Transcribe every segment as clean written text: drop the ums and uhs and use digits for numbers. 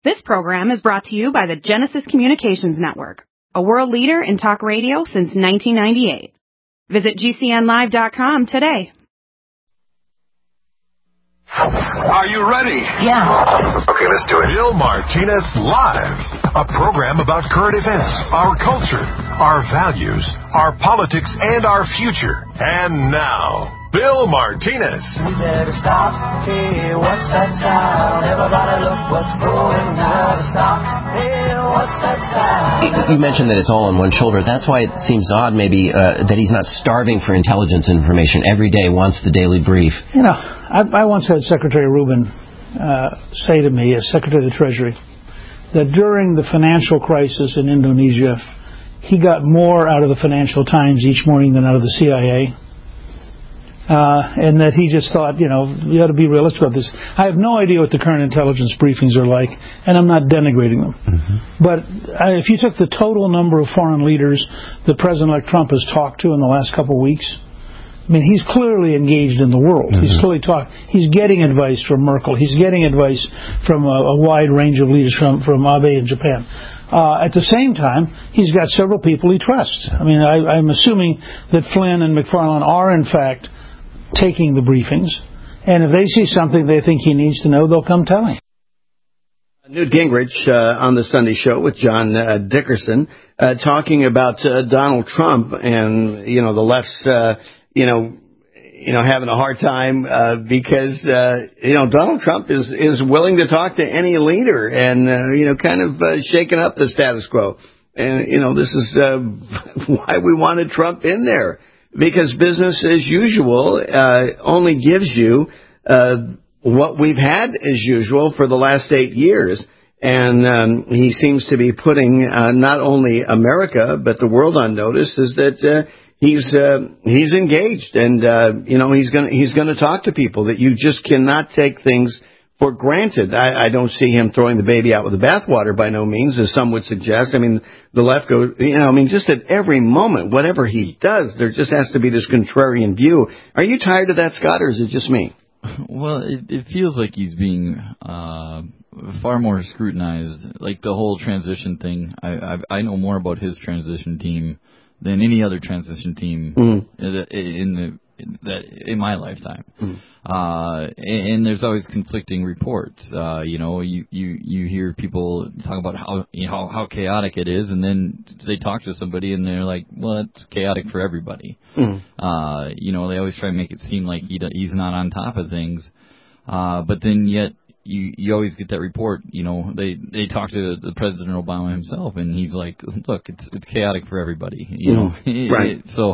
This program is brought to you by the Genesis Communications Network, a world leader in talk radio since 1998. Visit GCNlive.com today. Are you ready? Yeah. Okay, let's do it. Bill Martinez Live, a program about current events, our culture, our values, our politics, and our future. And now, Bill Martinez. We better stop. Hey, what's that sound? Everybody look what's going on. Stop. Hey, what's that sound? You mentioned that it's all on one shoulder. That's why it seems odd maybe that he's not starving for intelligence information. Every day wants the daily brief. You know, I once had Secretary Rubin say to me, as Secretary of the Treasury, that during the financial crisis in Indonesia, he got more out of the Financial Times each morning than out of the CIA. And that he just thought, you know, you ought to be realistic about this. I have no idea what the current intelligence briefings are like, and I'm not denigrating them. Mm-hmm. But if you took the total number of foreign leaders that President-elect Trump has talked to in the last couple of weeks, I mean, he's clearly engaged in the world. Mm-hmm. He's getting advice from Merkel. He's getting advice from a wide range of leaders from Abe in Japan. At the same time, he's got several people he trusts. I mean, I'm assuming that Flynn and McFarlane are, in fact, taking the briefings, and if they see something they think he needs to know, they'll come tell him. Newt Gingrich on the Sunday Show with John Dickerson talking about Donald Trump and the left's having a hard time because Donald Trump is willing to talk to any leader and kind of shaking up the status quo, and this is why we wanted Trump in there. Because business as usual only gives you what we've had as usual for the last 8 years. And he seems to be putting not only America, but the world on notice is that he's engaged. And, he's going to talk to people that you just cannot take things for granted. I don't see him throwing the baby out with the bathwater by no means, as some would suggest. I mean, the left goes, just at every moment, whatever he does, there just has to be this contrarian view. Are you tired of that, Scott, or is it just me? Well, it feels like he's being far more scrutinized. Like the whole transition thing, I know more about his transition team than any other transition team in my lifetime. Mm. And there's always conflicting reports. You hear people talk about how chaotic it is, and then they talk to somebody and they're like, well, it's chaotic for everybody. Mm. They always try to make it seem like he's not on top of things. But then yet you always get that report. They talk to the President Obama himself, and he's like, look, it's chaotic for everybody. Right. So,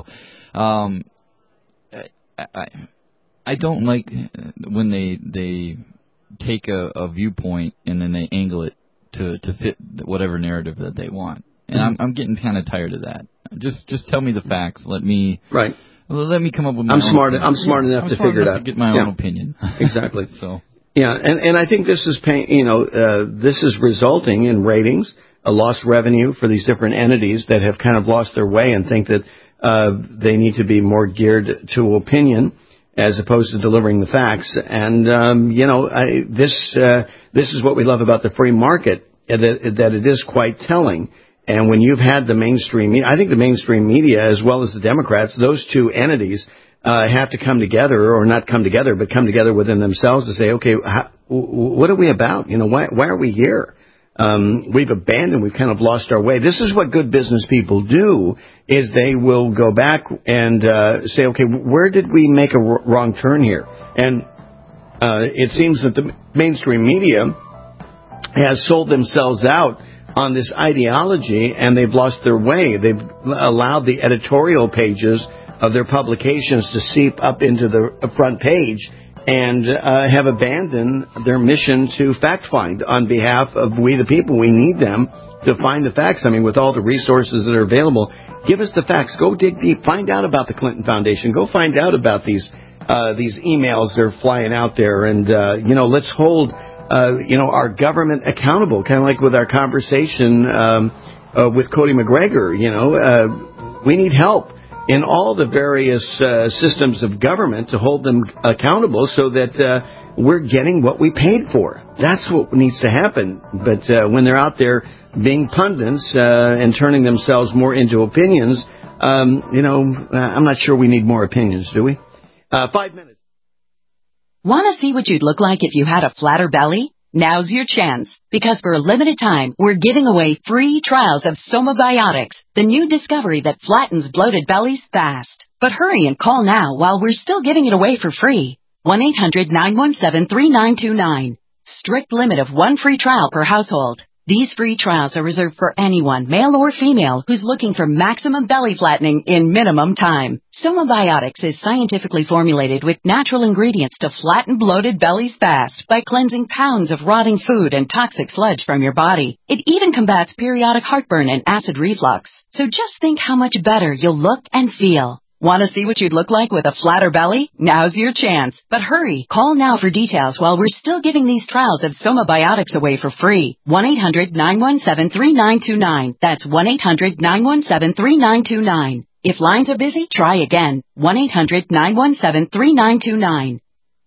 I don't like when they take a viewpoint and then they angle it to fit whatever narrative that they want, and I'm getting kind of tired of that. Just tell me the facts. Let me come up with my own opinion. I'm smart enough to figure it out. To get my own opinion. Exactly. So yeah, and I think this is this is resulting in ratings, a lost revenue for these different entities that have kind of lost their way and think that they need to be more geared to opinion as opposed to delivering the facts. And, this is what we love about the free market, that it is quite telling. And when you've had the mainstream media, I think the mainstream media, as well as the Democrats, those two entities have to come together, or not come together, but come together within themselves to say, okay, what are we about? Why are we here? We've kind of lost our way. This is what good business people do, is they will go back and say, okay, where did we make a wrong turn here? And it seems that the mainstream media has sold themselves out on this ideology, and they've lost their way. They've allowed the editorial pages of their publications to seep up into the front page, and have abandoned their mission to fact find on behalf of we the people. We need them to find the facts. I mean, with all the resources that are available, give us the facts. Go dig deep. Find out about the Clinton Foundation. Go find out about these emails that are flying out there. And, let's hold, our government accountable, kind of like with our conversation with Cody McGregor. We need help in all the various systems of government to hold them accountable so that we're getting what we paid for. That's what needs to happen. But when they're out there being pundits and turning themselves more into opinions, I'm not sure we need more opinions, do we? 5 minutes. Want to see what you'd look like if you had a flatter belly? Now's your chance, because for a limited time, we're giving away free trials of Somabiotics, the new discovery that flattens bloated bellies fast. But hurry and call now while we're still giving it away for free. 1-800-917-3929. Strict limit of 1 free trial per household. These free trials are reserved for anyone, male or female, who's looking for maximum belly flattening in minimum time. Somabiotics is scientifically formulated with natural ingredients to flatten bloated bellies fast by cleansing pounds of rotting food and toxic sludge from your body. It even combats periodic heartburn and acid reflux. So just think how much better you'll look and feel. Want to see what you'd look like with a flatter belly? Now's your chance. But hurry, call now for details while we're still giving these trials of Somabiotics away for free. 1-800-917-3929. That's 1-800-917-3929. If lines are busy, try again. 1-800-917-3929.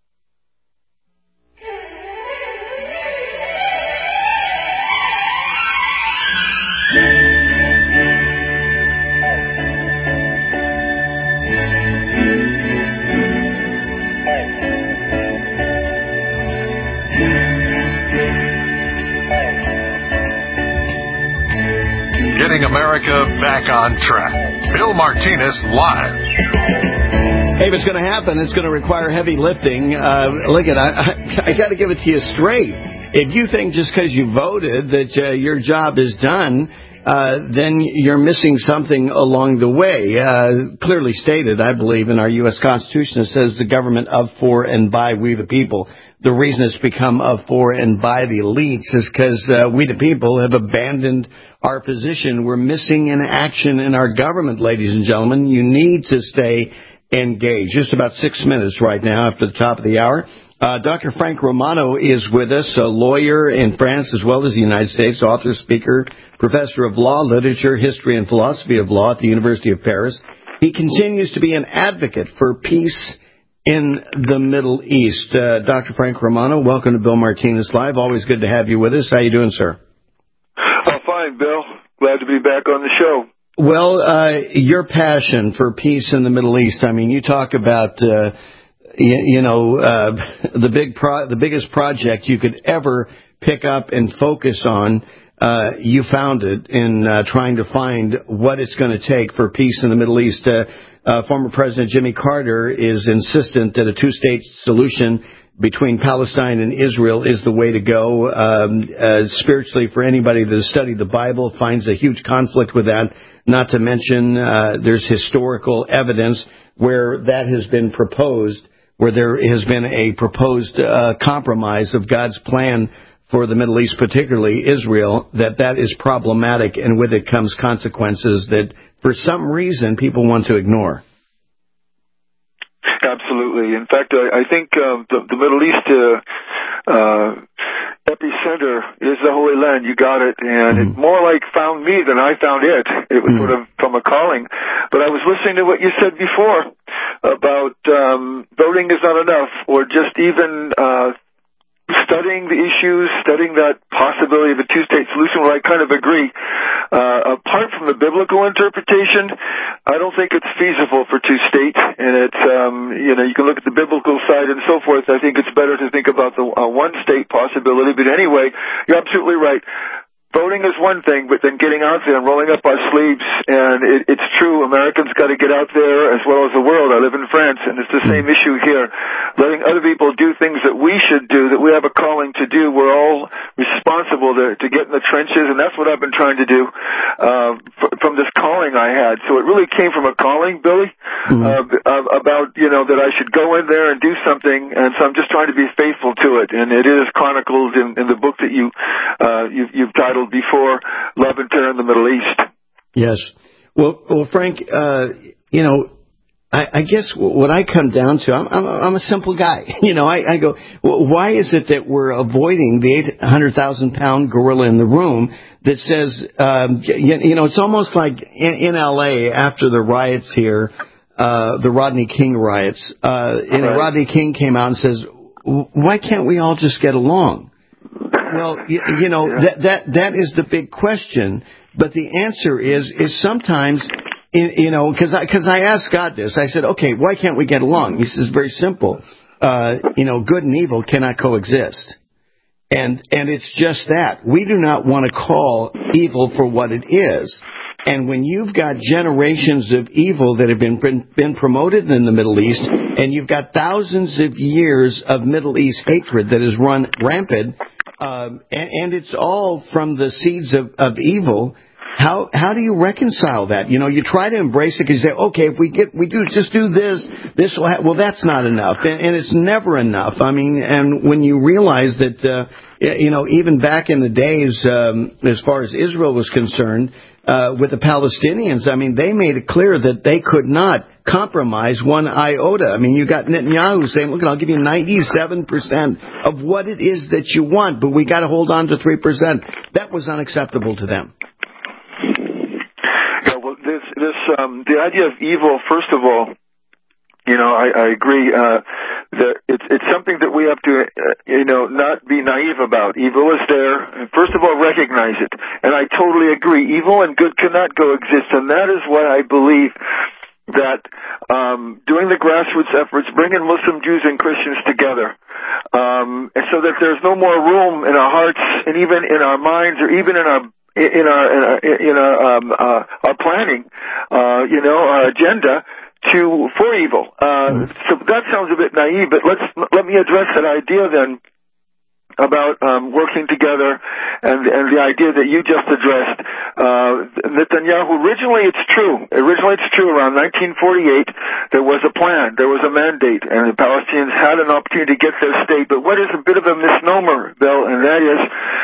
Getting America back on track. Bill Martinez live. Hey, if it's going to happen, it's going to require heavy lifting. Look, I got to give it to you straight. If you think just because you voted that your job is done, then you're missing something along the way. Clearly stated, I believe, in our U.S. Constitution, it says the government of, for, and by we the people. The reason it's become of, for, and by the elites is because we the people have abandoned our position. We're missing in action in our government, ladies and gentlemen. You need to stay engaged. Just about 6 minutes right now after the top of the hour. Dr. Frank Romano is with us, a lawyer in France as well as the United States, author, speaker, professor of law, literature, history, and philosophy of law at the University of Paris. He continues to be an advocate for peace in the Middle East. Dr. Frank Romano, welcome to Bill Martinez Live. Always good to have you with us. How you doing, sir? Fine, Bill. Glad to be back on the show. Well, your passion for peace in the Middle East, I mean, you talk about, the biggest project you could ever pick up and focus on, you found it in trying to find what it's going to take for peace in the Middle East. Former President Jimmy Carter is insistent that a two-state solution between Palestine and Israel is the way to go. Spiritually, for anybody that has studied the Bible, finds a huge conflict with that. Not to mention, there's historical evidence where that has been proposed, where there has been a proposed compromise of God's plan for the Middle East, particularly Israel, that is problematic, and with it comes consequences that, for some reason, people want to ignore. Absolutely. In fact, I think the Middle East epicenter is the Holy Land. You got it. And it more like found me than I found it. It was sort of from a calling. But I was listening to what you said before about voting is not enough, or just even studying the issues, studying that possibility of a two-state solution, where I kind of agree. Apart from the biblical interpretation, I don't think it's feasible for two-state, and it's, you can look at the biblical side and so forth. I think it's better to think about the one-state possibility, but anyway, you're absolutely right. Voting is one thing, but then getting out there and rolling up our sleeves, and it's true, Americans got to get out there as well as the world. I live in France, and it's the same issue here. Letting other people do things that we should do, that we have a calling to do. We're all responsible to get in the trenches, and that's what I've been trying to do from this calling I had. So it really came from a calling, Billy, about, that I should go in there and do something, and so I'm just trying to be faithful to it, and it is chronicled in the book that you've titled before, Love and Terror in the Middle East. Yes. Well, Frank, I guess what I come down to, I'm a simple guy. I go, well, why is it that we're avoiding the 800,000-pound gorilla in the room that says, it's almost like in L.A. after the riots here, the Rodney King riots, Rodney King came out and says, why can't we all just get along? Well, that is the big question. But the answer is sometimes, because I asked God this. I said, okay, why can't we get along? He says, very simple. Good and evil cannot coexist. And it's just that. We do not want to call evil for what it is. And when you've got generations of evil that have been promoted in the Middle East, and you've got thousands of years of Middle East hatred that has run rampant, and it's all from the seeds of evil, how do you reconcile that? You try to embrace it because you say, okay, if we just do this will well, that's not enough. And it's never enough. I mean, and when you realize that, even back in the days, as far as Israel was concerned, with the Palestinians, I mean, they made it clear that they could not compromise one iota. I mean, you got Netanyahu saying, look, I'll give you 97% of what it is that you want, but we got to hold on to 3%. That was unacceptable to them. Yeah, well, the idea of evil, first of all, I agree that it's something that we have to, not be naive about. Evil is there. First of all, recognize it. And I totally agree. Evil and good cannot coexist, and that is why I believe that doing the grassroots efforts, bringing Muslim, Jews, and Christians together, so that there's no more room in our hearts and even in our minds or even in our planning, our agenda for evil. So that sounds a bit naive, but let me address that idea then about working together and the idea that you just addressed. Netanyahu, originally it's true. Around 1948, there was a plan, there was a mandate, and the Palestinians had an opportunity to get their state. But what is a bit of a misnomer, Bill, and that is,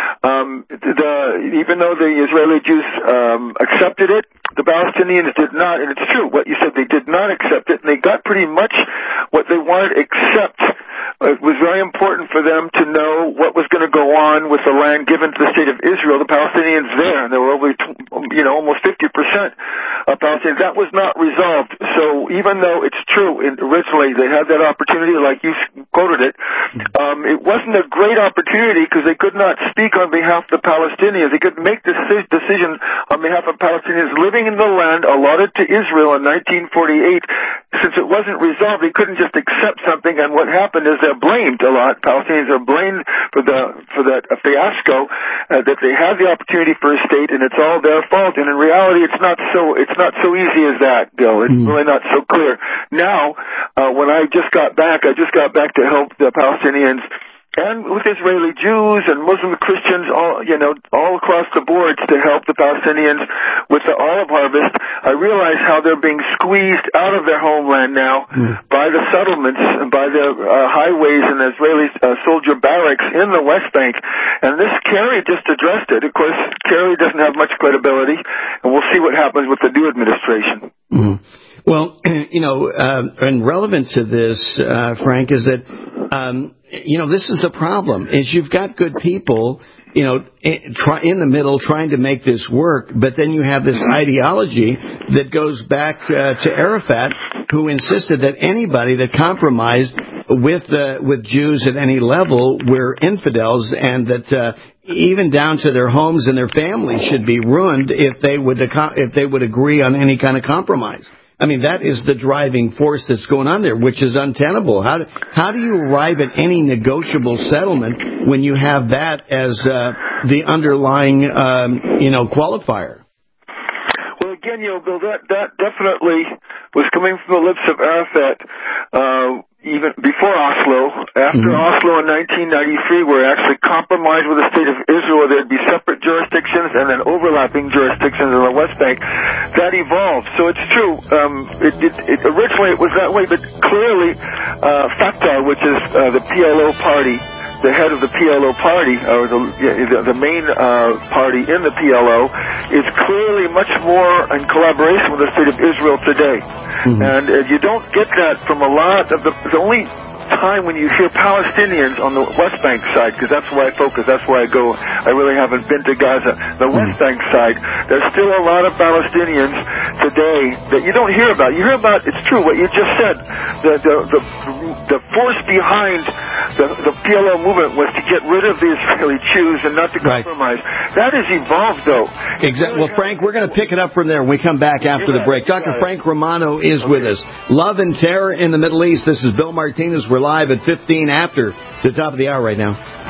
even though the Israeli Jews accepted it, the Palestinians did not, and it's true what you said, they did not accept it, and they got pretty much what they wanted, except it was very important for them to know what was going to go on with the land given to the state of Israel, the Palestinians there, and there were over, almost 50% of Palestinians. That was not resolved. So even though it's true, originally they had that opportunity, like you quoted it, it wasn't a great opportunity because they could not speak on behalf of the Palestinians. They couldn't make this decision on behalf of Palestinians living in the land allotted to Israel in 1948. Since it wasn't resolved, they couldn't just accept something, and what happened is they're blamed a lot. Palestinians are blamed for that fiasco, that they had the opportunity for a state, and it's all their fault. And in reality, it's not so easy as that, Bill. It's really not so clear. Now, when I just got back to help the Palestinians, and with Israeli Jews and Muslim Christians, all across the board to help the Palestinians with the olive harvest, I realize how they're being squeezed out of their homeland now by the settlements, by the highways and Israeli soldier barracks in the West Bank. And this Kerry just addressed it. Of course, Kerry doesn't have much credibility, and we'll see what happens with the new administration. Well, and relevant to this, Frank, is that, this is the problem, is you've got good people, in the middle trying to make this work, but then you have this ideology that goes back to Arafat, who insisted that anybody that compromised with Jews at any level were infidels, and that even down to their homes and their families should be ruined if they would agree on any kind of compromise. I mean, that is the driving force that's going on there, which is untenable. How do you arrive at any negotiable settlement when you have that as the underlying, qualifier? Well, again, Bill, that definitely was coming from the lips of Arafat, even before Oslo. After Oslo in 1993, where it actually compromised with the state of Israel, there'd be separate jurisdictions and then overlapping jurisdictions in the West Bank. That evolved. So it's true. Originally it was that way, but clearly Fatah, which is the PLO party, the head of the PLO party, or the main party in the PLO, is clearly much more in collaboration with the state of Israel today. And you don't get that from a lot of the only time when you hear Palestinians on the West Bank side, because that's where I focus, that's where I go. I really haven't been to Gaza. The West Bank side, there's still a lot of Palestinians today that you don't hear about. You hear about, it's true, what you just said, the force behind the PLO movement was to get rid of the Israeli Jews and not to compromise. That has evolved, though. Exactly. Well, Frank, we're going to pick it up from there when we come back after the break. Dr. Frank Romano is with us. Love and Terror in the Middle East. This is Bill Martinez. We're live at 15 after the top of the hour right now.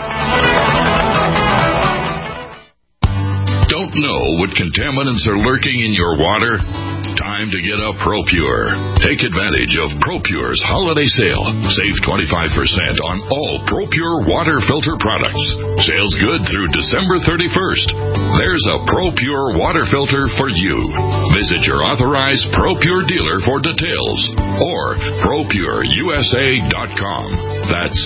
Don't know what contaminants are lurking in your water? Time to get a ProPure. Take advantage of ProPure's holiday sale. Save 25% on all ProPure water filter products. Sales good through December 31st. There's a ProPure water filter for you. Visit your authorized ProPure dealer for details or ProPureUSA.com. That's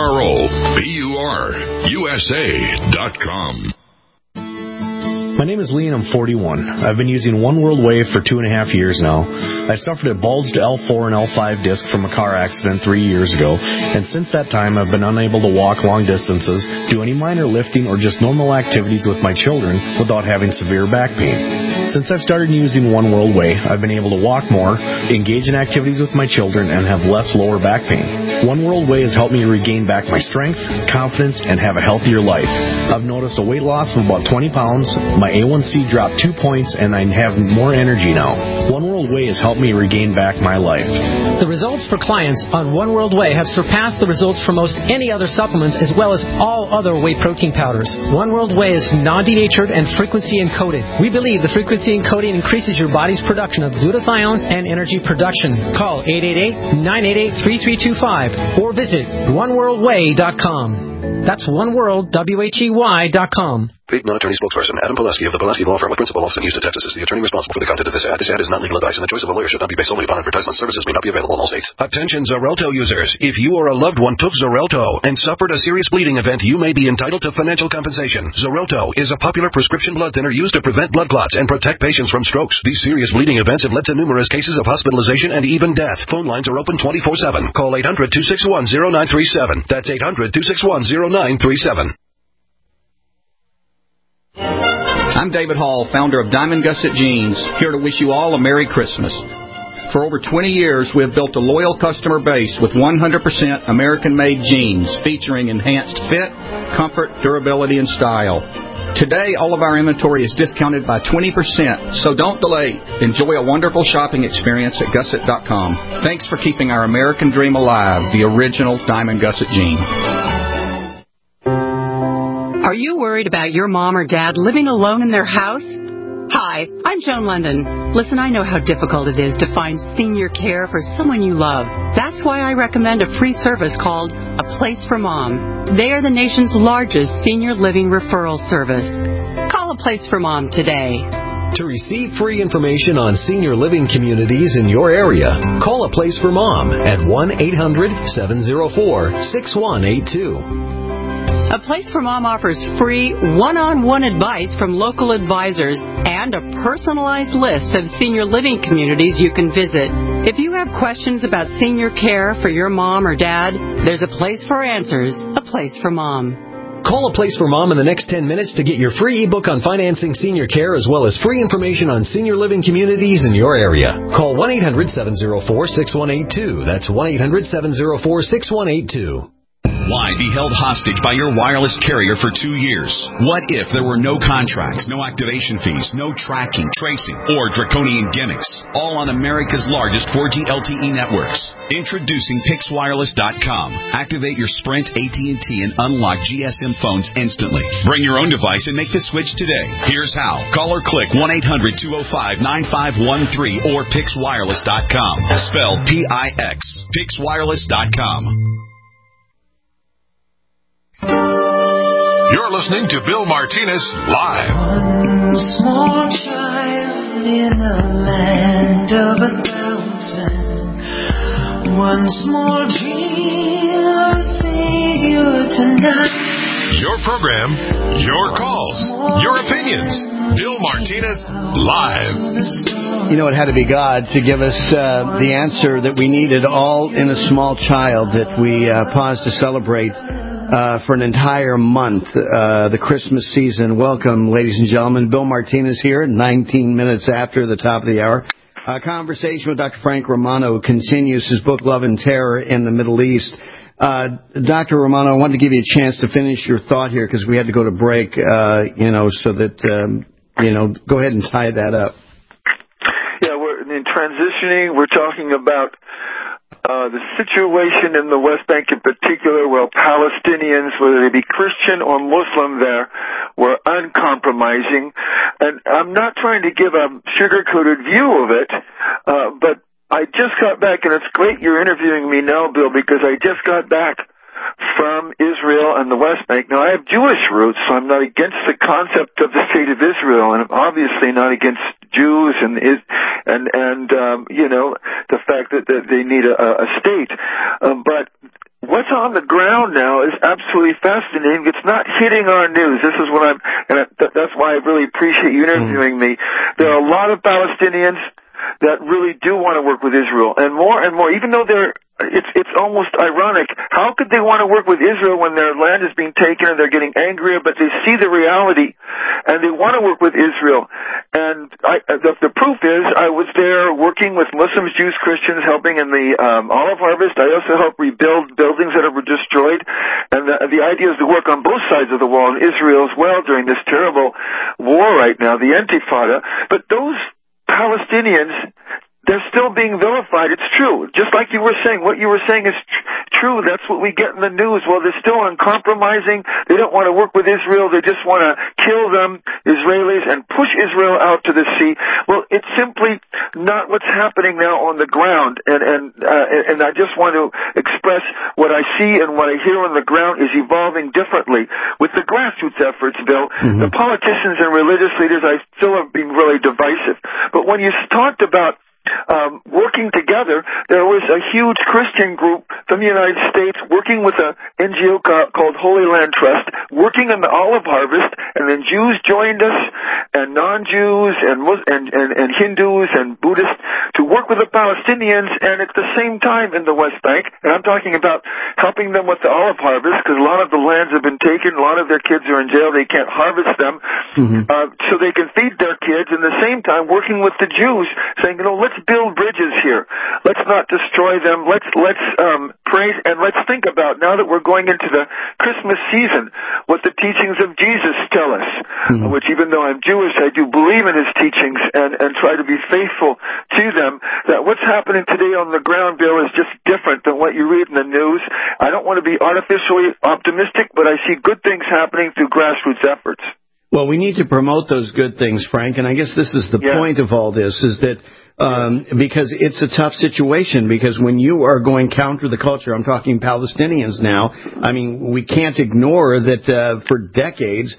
ProPureUSA.com. My name is Lee and I'm 41. I've been using One World Wave for 2.5 years now. I suffered a bulged L4 and L5 disc from a car accident 3 years ago, and since that time I've been unable to walk long distances, do any minor lifting, or just normal activities with my children without having severe back pain. Since I've started using One World Way, I've been able to walk more, engage in activities with my children, and have less lower back pain. One World Way has helped me regain back my strength, confidence, and have a healthier life. I've noticed a weight loss of about 20 pounds, my A1C dropped 2 points, and I have more energy now. One World Way has helped me regain back my life. The results for clients on One World Way have surpassed the results for most any other supplements, as well as all other whey protein powders. One World Way is non-denatured and frequency encoded. We believe the frequency encoding increases your body's production of glutathione and energy production. Call 888-988-3325 or visit oneworldway.com. That's oneworldwhey.com. Paid non-attorney spokesperson Adam Pulaski of the Pulaski Law Firm with principal office in Houston, Texas is the attorney responsible for the content of this ad. This ad is not legal advice, and the choice of a lawyer should not be based solely upon advertisement. Services may not be available in all states. Attention Xarelto users. If you or a loved one took Xarelto and suffered a serious bleeding event, you may be entitled to financial compensation. Xarelto is a popular prescription blood thinner used to prevent blood clots and protect patients from strokes. These serious bleeding events have led to numerous cases of hospitalization and even death. Phone lines are open 24/7. Call 800-261-0937. That's 800-261-0937. I'm David Hall, founder of Diamond Gusset Jeans, here to wish you all a Merry Christmas. For over 20 years, we have built a loyal customer base with 100% American-made jeans featuring enhanced fit, comfort, durability, and style. Today, all of our inventory is discounted by 20%, so don't delay. Enjoy a wonderful shopping experience at Gusset.com. Thanks for keeping our American dream alive, the original Diamond Gusset jean. Are you worried about your mom or dad living alone in their house? Hi, I'm Joan London. Listen, I know how difficult it is to find senior care for someone you love. That's why I recommend a free service called A Place for Mom. They are the nation's largest senior living referral service. Call A Place for Mom today. To receive free information on senior living communities in your area, call A Place for Mom at 1-800-704-6182. A Place for Mom offers free one-on-one advice from local advisors and a personalized list of senior living communities you can visit. If you have questions about senior care for your mom or dad, there's a place for answers, A Place for Mom. Call A Place for Mom in the next 10 minutes to get your free ebook on financing senior care, as well as free information on senior living communities in your area. Call 1-800-704-6182. That's 1-800-704-6182. Why be held hostage by your wireless carrier for 2 years? What if there were no contracts, no activation fees, no tracking, tracing, or draconian gimmicks? All on America's largest 4G LTE networks. Introducing PixWireless.com. Activate your Sprint, AT&T, and unlock GSM phones instantly. Bring your own device and make the switch today. Here's how. Call or click 1-800-205-9513 or PixWireless.com. Spelled P-I-X. PixWireless.com. You're listening to Bill Martinez Live. One small child in the land of 1,000. One small dream of a Savior tonight. Your program, your calls, your opinions. Bill Martinez Live. You know, it had to be God to give us the answer that we needed, all in a small child, that we paused to celebrate for an entire month, the Christmas season. Welcome, ladies and gentlemen. Bill Martinez here, 19 minutes after the top of the hour. Conversation with Dr. Frank Romano continues. His book, Love and Terror in the Middle East. Dr. Romano, I wanted to give you a chance to finish your thought here because we had to go to break, so that, go ahead and tie that up. Yeah, we're in transitioning. We're talking about the situation in the West Bank in particular, where Palestinians, whether they be Christian or Muslim there, were uncompromising. And I'm not trying to give a sugar-coated view of it, but I just got back, and it's great you're interviewing me now, Bill, because I just got back from Israel and the West Bank. Now, I have Jewish roots, so I'm not against the concept of the state of Israel, and I'm obviously not against Jews and the fact that they need a state. But what's on the ground now is absolutely fascinating. It's not hitting our news. This is what that's why I really appreciate you interviewing me. There are a lot of Palestinians that really do want to work with Israel, and more, even though it's almost ironic. How could they want to work with Israel when their land is being taken and they're getting angrier, but they see the reality and they want to work with Israel? And the proof is I was there working with Muslims, Jews, Christians, helping in the olive harvest. I also helped rebuild buildings that were destroyed. And the idea is to work on both sides of the wall in Israel as well during this terrible war right now, the Intifada. But those Palestinians, they're still being vilified. It's true. Just like you were saying, what you were saying is true. That's what we get in the news. Well, they're still uncompromising. They don't want to work with Israel. They just want to kill them, Israelis, and push Israel out to the sea. Well, it's simply not what's happening now on the ground. And I just want to express what I see and what I hear on the ground is evolving differently. With the grassroots efforts, Bill, the politicians and religious leaders, I still have been really divisive. But when you talked about working together, there was a huge Christian group from the United States working with an NGO called Holy Land Trust, working on the olive harvest, and then Jews joined us, and non-Jews, and Hindus, and Buddhists, to work with the Palestinians, and at the same time in the West Bank, and I'm talking about helping them with the olive harvest, because a lot of the lands have been taken, a lot of their kids are in jail, they can't harvest them, so they can feed their kids, and at the same time working with the Jews, saying, let's build bridges here. Let's not destroy them. Let's praise, and let's think about, now that we're going into the Christmas season, what the teachings of Jesus tell us, which even though I'm Jewish, I do believe in his teachings and try to be faithful to them, that what's happening today on the ground, Bill, is just different than what you read in the news. I don't want to be artificially optimistic, but I see good things happening through grassroots efforts. Well, we need to promote those good things, Frank, and I guess this is the point of all this, is that because it's a tough situation, because when you are going counter the culture, I'm talking Palestinians now, I mean, we can't ignore that for decades,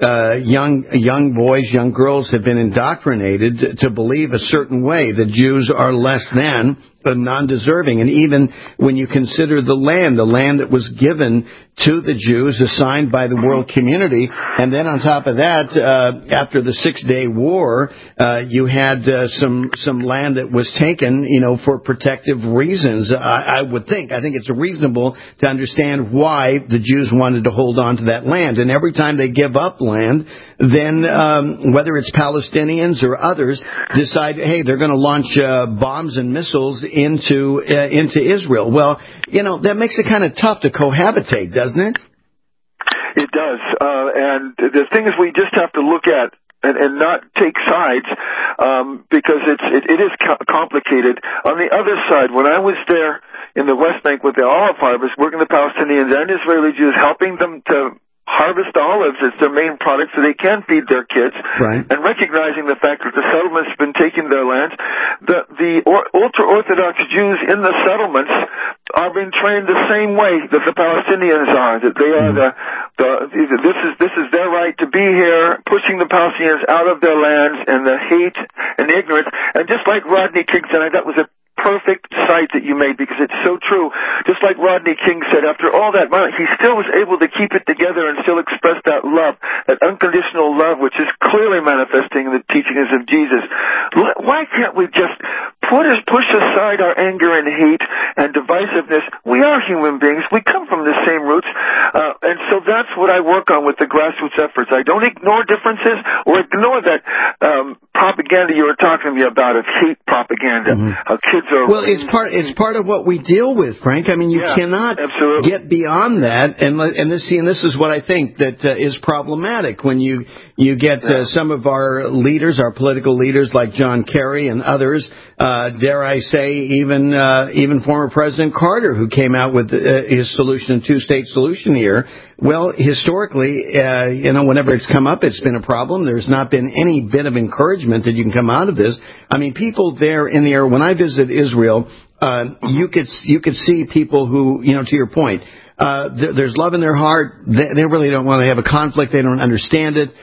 young boys, young girls have been indoctrinated to believe a certain way, that Jews are less than, non-deserving. And even when you consider the land that was given to the Jews, assigned by the world community, and then on top of that, after the 6-Day War, you had some land that was taken, for protective reasons. I think it's reasonable to understand why the Jews wanted to hold on to that land. And every time they give up land, then whether it's Palestinians or others decide, hey, they're going to launch bombs and missiles into Israel. Well, that makes it kind of tough to cohabitate, doesn't it? It does. And the thing is, we just have to look at and not take sides, because it is complicated. On the other side, when I was there in the West Bank with the olive harvest, working with Palestinians and Israeli Jews, helping them to harvest olives as their main product so they can feed their kids, and recognizing the fact that the settlements have been taking their lands, the ultra-Orthodox Jews in the settlements are being trained the same way that the Palestinians are, that they are this is their right to be here, pushing the Palestinians out of their lands, and the hate and the ignorance. And just like Rodney King said, that was a perfect cite that you made, because it's so true. Just like Rodney King said, after all that violence, he still was able to keep it together and still express that love, that unconditional love, which is clearly manifesting in the teachings of Jesus. Why can't we just push aside our anger and hate and divisiveness? We are human beings. We come from the same roots. And so that's what I work on with the grassroots efforts. I don't ignore differences or ignore that propaganda propaganda you were talking to me about, of hate propaganda, how kids are... Well, it's part of what we deal with, Frank. I mean, you cannot get beyond that, and this is what I think that is problematic when you get some of our leaders, our political leaders like John Kerry and others, dare I say, even former President Carter, who came out with his solution, two-state solution here. Well, historically, whenever it's come up, it's been a problem. There's not been any bit of encouragement that you can come out of this. I mean, people there in the area, when I visit Israel, you could see people who, to your point, there's love in their heart. They really don't want to have a conflict. They don't understand it.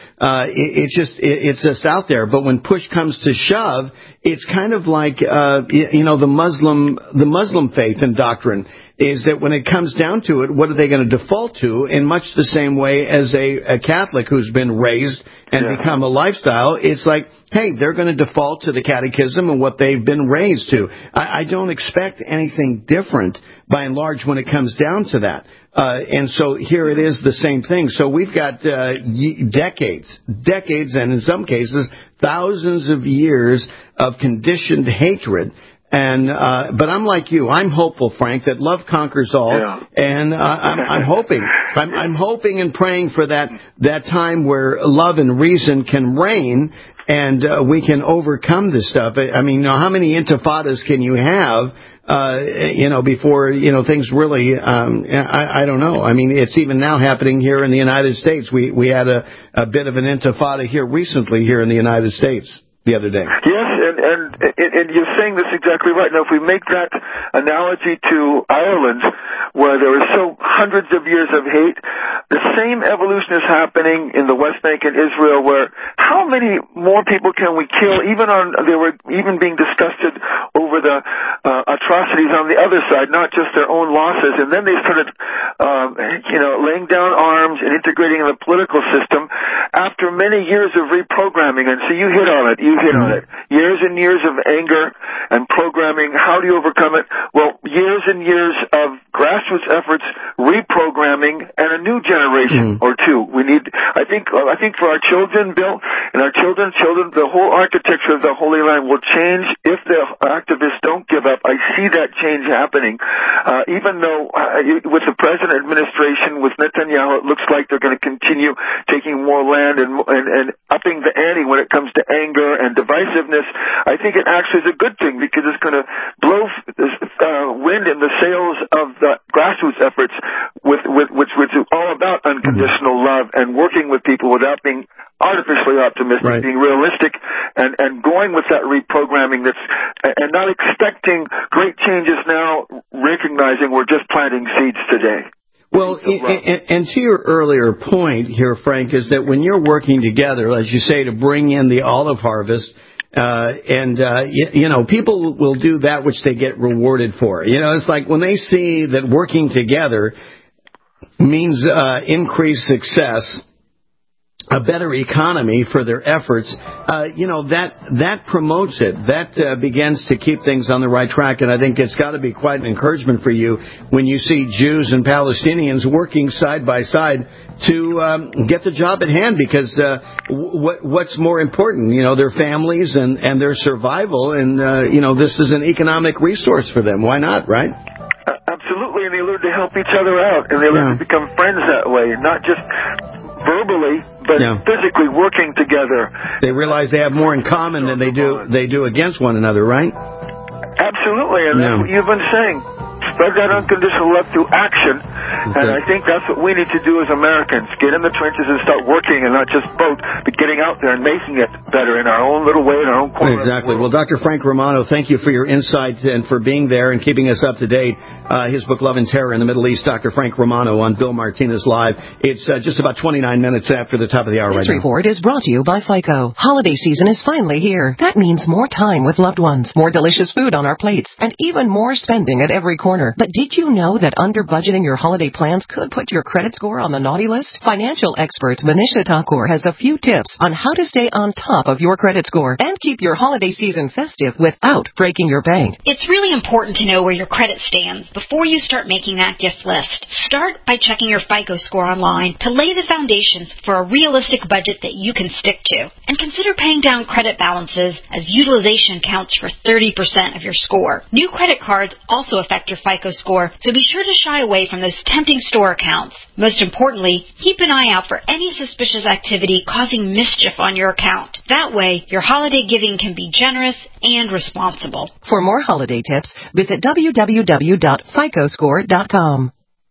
It's just out there. But when push comes to shove, it's kind of like, the Muslim faith and doctrine is that when it comes down to it, what are they going to default to? In much the same way as a Catholic who's been raised and become a lifestyle, it's like, hey, they're going to default to the catechism and what they've been raised to. I don't expect anything different by and large when it comes down to that. And so here it is, the same thing. So we've got decades, and in some cases, thousands of years of conditioned hatred. And but I'm like you. I'm hopeful, Frank, that love conquers all. And I'm hoping and praying for that time where love and reason can reign, and we can overcome this stuff. I mean, how many intifadas can you have, before, things really, I don't know. I mean, it's even now happening here in the United States. We had a bit of an intifada here recently here in the United States the other day. Yes, and you're saying this exactly right. Now, if we make that analogy to Ireland, where there were so hundreds of years of hate, the same evolution is happening in the West Bank and Israel, where how many more people can we kill? They were even being disgusted over the atrocities on the other side, not just their own losses. And then they started, laying down arms and integrating in the political system after many years of reprogramming. And so you hit on it. Years and years of anger and programming. How do you overcome it? Well, years and years of grassroots efforts, reprogramming, and a new generation or two. We need, I think for our children, Bill, and our children, the whole architecture of the Holy Land will change if the activists don't give up. I see that change happening. Even though with the present administration, with Netanyahu, it looks like they're going to continue taking more land and upping the ante when it comes to anger and divisiveness. I think it actually is a good thing, because it's going to blow wind in the sails of the grassroots efforts, which is all about unconditional love and working with people without being artificially optimistic, being realistic, and going with that reprogramming and not expecting great changes now, recognizing we're just planting seeds today. Well, and to your earlier point here, Frank, is that when you're working together, as you say, to bring in the olive harvest, people will do that which they get rewarded for. It's like when they see that working together means increased success, a better economy for their efforts, that promotes it. That begins to keep things on the right track, and I think it's got to be quite an encouragement for you when you see Jews and Palestinians working side by side to get the job at hand, because what's more important? Their families and their survival, and this is an economic resource for them. Why not, right? Absolutely, and they learn to help each other out, and they learn to become friends that way, not just verbally, but physically working together. They realize they have more in common than they do against one another, right? Absolutely, and that's what you've been saying. Spread that unconditional love through action, and I think that's what we need to do as Americans. Get in the trenches and start working, and not just vote, but getting out there and making it better in our own little way, in our own corner. Exactly. Well, Dr. Frank Romano, thank you for your insight and for being there and keeping us up to date. His book, Love and Terror in the Middle East, Dr. Frank Romano on Bill Martinez Live. It's just about 29 minutes after the top of the hour right now. This report is brought to you by FICO. Holiday season is finally here. That means more time with loved ones, more delicious food on our plates, and even more spending at every corner. But did you know that under-budgeting your holiday plans could put your credit score on the naughty list? Financial expert Manisha Thakur has a few tips on how to stay on top of your credit score and keep your holiday season festive without breaking your bank. It's really important to know where your credit stands before you start making that gift list. Start by checking your FICO score online to lay the foundations for a realistic budget that you can stick to. And consider paying down credit balances, as utilization counts for 30% of your score. New credit cards also affect your FICO score, so be sure to shy away from those tempting store accounts. Most importantly, keep an eye out for any suspicious activity causing mischief on your account. That way, your holiday giving can be generous and responsible. For more holiday tips, visit www.ficoscore.com.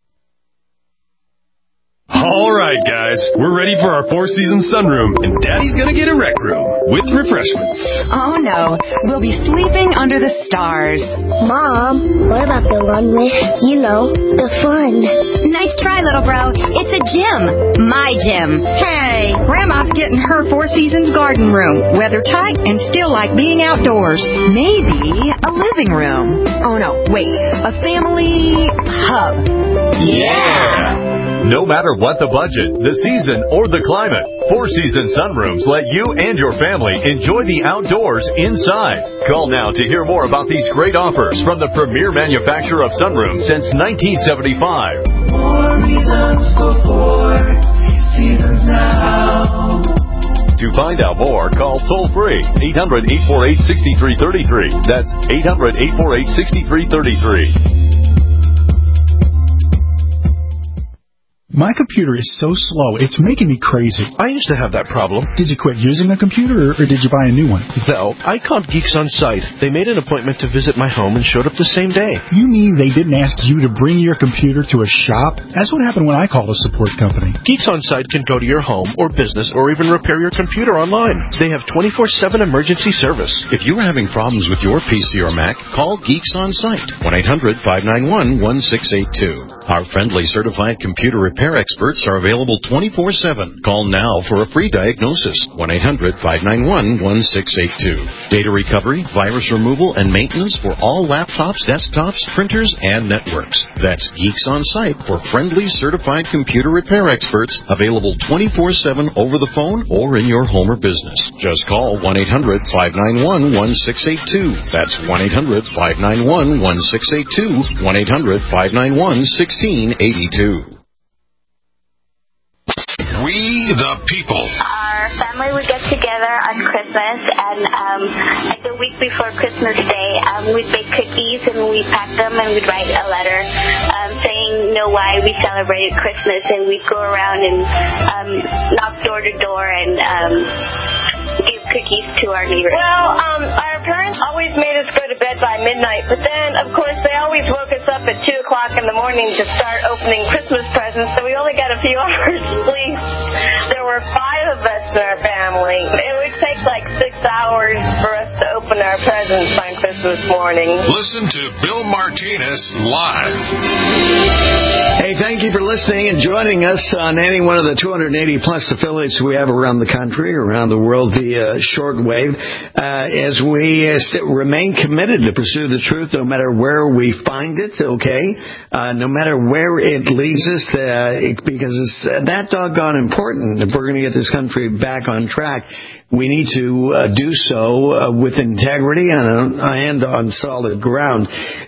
All right, guys, we're ready for our Four Seasons sunroom, and Daddy's gonna get a rec room with refreshments. Oh no, we'll be sleeping under the stars. Mom, what about the runway? You know, the fun. Nice try, little bro. It's a gym. My gym. Hey, Grandma's getting her Four Seasons garden room. Weather tight and still like being outdoors. Maybe a living room. Oh no, wait, a family hub. Yeah! No matter what the budget, the season, or the climate, Four Seasons Sunrooms let you and your family enjoy the outdoors inside. Call now to hear more about these great offers from the premier manufacturer of sunrooms since 1975. More reasons for Four Seasons now. To find out more, call toll-free 800-848-6333. That's 800-848-6333. My computer is so slow, it's making me crazy. I used to have that problem. Did you quit using a computer, or did you buy a new one? No, I called Geeks On Site. They made an appointment to visit my home and showed up the same day. You mean they didn't ask you to bring your computer to a shop? That's what happened when I called a support company. Geeks On Site can go to your home or business or even repair your computer online. They have 24/7 emergency service. If you're having problems with your PC or Mac, call Geeks On Site, 1-800-591-1682. Our friendly certified computer repair experts are available 24/7. Call now for a free diagnosis, 1-800-591-1682. Data recovery, virus removal, and maintenance for all laptops, desktops, printers, and networks. That's Geeks On Site for friendly certified computer repair experts, available 24/7 over the phone or in your home or business. Just call 1-800-591-1682. That's 1-800-591-1682, 1-800-591-1682. We the people. Our family would get together on Christmas, and like the week before Christmas Day, we'd bake cookies and we'd pack them and we'd write a letter saying, why we celebrated Christmas, and we'd go around and knock door to door and give cookies to our neighbors. Well, our parents always made us go to bed by midnight, but then, of course, they always woke us up at 2 o'clock in the morning to start opening Christmas presents, so we only got a few hours sleep. There were 5 of us in our family. It would take like 6 hours for us to open our presents on Christmas morning. Listen to Bill Martinez live. Hey, thank you for listening and joining us on any one of the 280-plus affiliates we have around the country, around the world via shortwave, as we remain committed to pursue the truth no matter where we find it, okay? No matter where it leads us, because it's that doggone important if we're going to get this country back on track. We need to do so with integrity and on solid ground.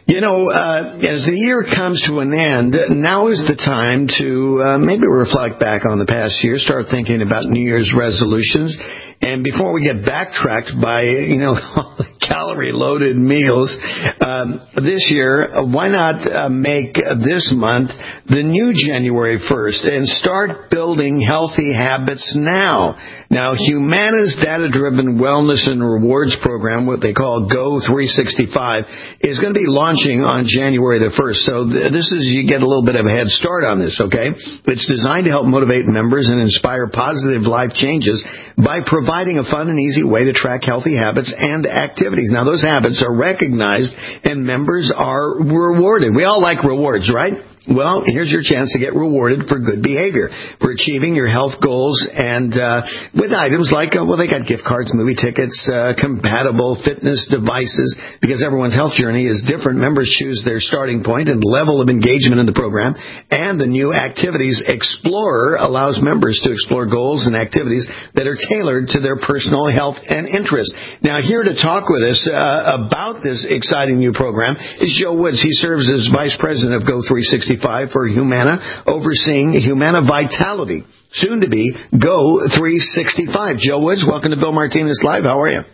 As the year comes to an end, now is the time to maybe reflect back on the past year, start thinking about New Year's resolutions. And before we get backtracked by, all the calorie-loaded meals, this year, why not make this month the new January 1st and start building healthy habits now? Now, Humana's data-driven wellness and rewards program, what they call Go 365, is going to be launching on January the 1st. So you get a little bit of a head start on this, okay? It's designed to help motivate members and inspire positive life changes by providing a fun and easy way to track healthy habits and activities. Now, those habits are recognized and members are rewarded. We all like rewards, right? Well, here's your chance to get rewarded for good behavior, for achieving your health goals, and with items like, they got gift cards, movie tickets, compatible fitness devices. Because everyone's health journey is different, members choose their starting point and level of engagement in the program, and the new Activities Explorer allows members to explore goals and activities that are tailored to their personal health and interests. Now, here to talk with us about this exciting new program is Joe Woods. He serves as Vice President of Go 365 365 for Humana, overseeing Humana Vitality, soon to be Go 365. Joe Woods, welcome to Bill Martinez Live. How are you?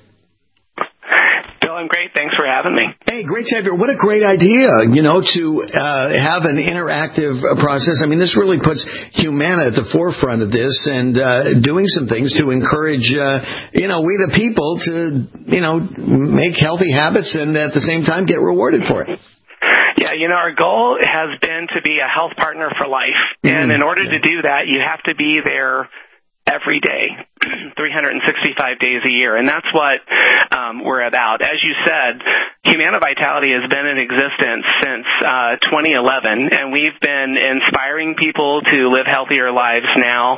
Bill, I'm great. Thanks for having me. Hey, great to have you. What a great idea, to have an interactive process. I mean, this really puts Humana at the forefront of this and doing some things to encourage, we the people to, make healthy habits and at the same time get rewarded for it. Yeah, our goal has been to be a health partner for life. And in order to do that, you have to be there every day, 365 days a year. And that's what we're about. As you said, Humana Vitality has been in existence since 2011, and we've been inspiring people to live healthier lives now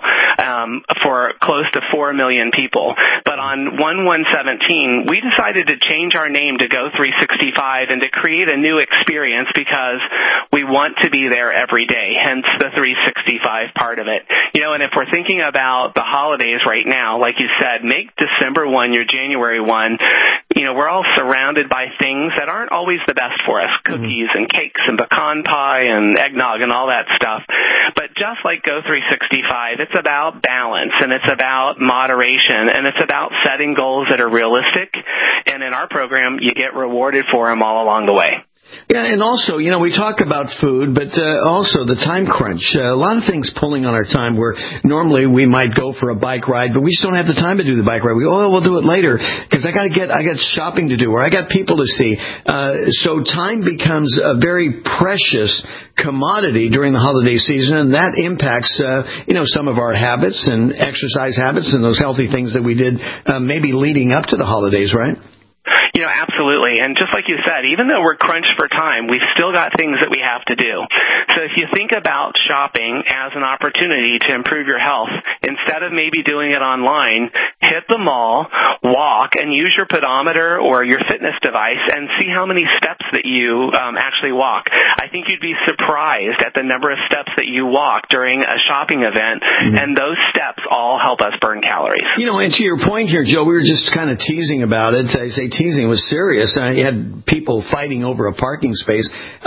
for close to 4 million people. But on 1/1/17, we decided to change our name to Go 365 and to create a new experience because we want to be there every day, hence the 365 part of it. And if we're thinking about the holidays right now, like you said, make December 1 your January 1. We're all surrounded by things that aren't always the best for us, cookies and cakes and pecan pie and eggnog and all that stuff. But just like Go 365, it's about balance and it's about moderation and it's about setting goals that are realistic. And in our program, you get rewarded for them all along the way. Yeah, and also, we talk about food, but also the time crunch. A lot of things pulling on our time where normally we might go for a bike ride, but we just don't have the time to do the bike ride. We go, we'll do it later because I got shopping to do or I got people to see. So time becomes a very precious commodity during the holiday season, and that impacts, some of our habits and exercise habits and those healthy things that we did maybe leading up to the holidays, right? Absolutely. And just like you said, even though we're crunched for time, we've still got things that we have to do. So if you think about shopping as an opportunity to improve your health, instead of maybe doing it online, hit the mall, walk, and use your pedometer or your fitness device and see how many steps that you actually walk. I think you'd be surprised at the number of steps that you walk during a shopping event, and those steps all help us burn calories. And to your point here, Joe, we were just kind of teasing about it. I say teasing was serious. You had people fighting over a parking space.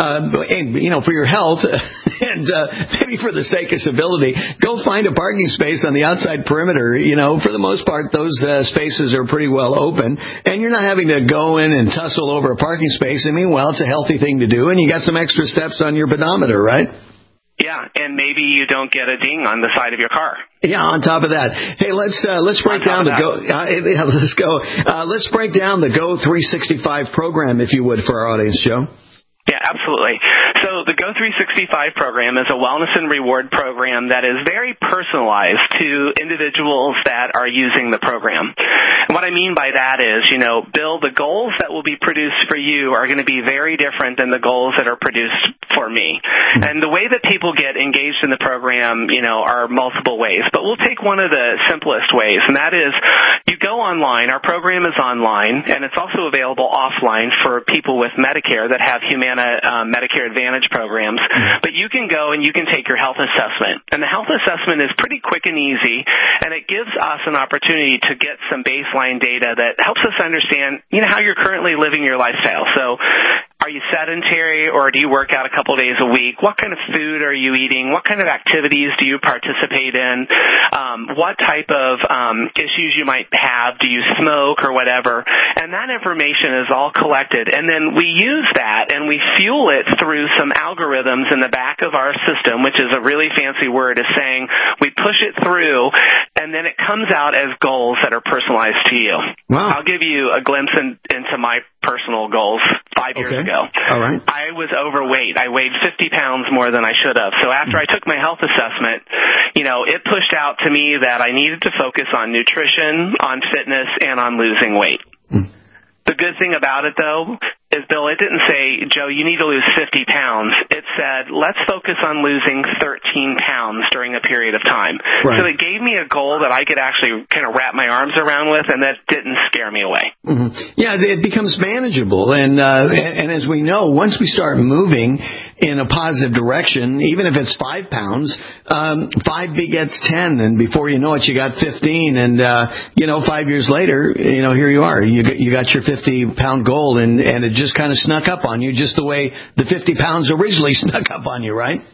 For your health and maybe for the sake of civility, go find a parking space on the outside perimeter. For the most part, those spaces are pretty well open, and you're not having to go in and tussle over a parking space. Well, it's a healthy thing to do, and you got some extra steps on your pedometer, right? Yeah, and maybe you don't get a ding on the side of your car. Yeah, on top of that. Hey, let's break down the Go. Let's go. Let's break down the Go 365 program, if you would, for our audience, Joe. Yeah, absolutely. So the Go 365 program is a wellness and reward program that is very personalized to individuals that are using the program. And what I mean by that is, Bill, the goals that will be produced for you are going to be very different than the goals that are produced for me. And the way that people get engaged in the program, are multiple ways. But we'll take one of the simplest ways, and that is you go online. Our program is online, and it's also available offline for people with Medicare that have Humana Medicare Advantage programs. But you can go and you can take your health assessment. And the health assessment is pretty quick and easy, and it gives us an opportunity to get some baseline data that helps us understand, how you're currently living your lifestyle. So are you sedentary or do you work out a couple days a week? What kind of food are you eating? What kind of activities do you participate in? What type of issues you might have? Do you smoke or whatever? And that information is all collected. And then we use that and we fuel it through some algorithms in the back of our system, which is a really fancy word of saying we push it through and then it comes out as goals that are personalized to you. Wow. I'll give you a glimpse into my personal goals 5 years ago. All right. I was overweight. I weighed 50 pounds more than I should have. So after I took my health assessment, it pushed out to me that I needed to focus on nutrition, on fitness, and on losing weight. The good thing about it, though, is, Bill, it didn't say, Joe, you need to lose 50 pounds. It said, let's focus on losing 13 pounds during a period of time. Right. So it gave me a goal that I could actually kind of wrap my arms around with, and that didn't scare scare me away. Mm-hmm. Yeah, it becomes manageable, and as we know, once we start moving in a positive direction, even if it's 5 pounds, 5 begets 10, and before you know it, you got 15, and 5 years later, here you are, you got your 50-pound goal, and it just kind of snuck up on you, just the way the 50 pounds originally snuck up on you, right?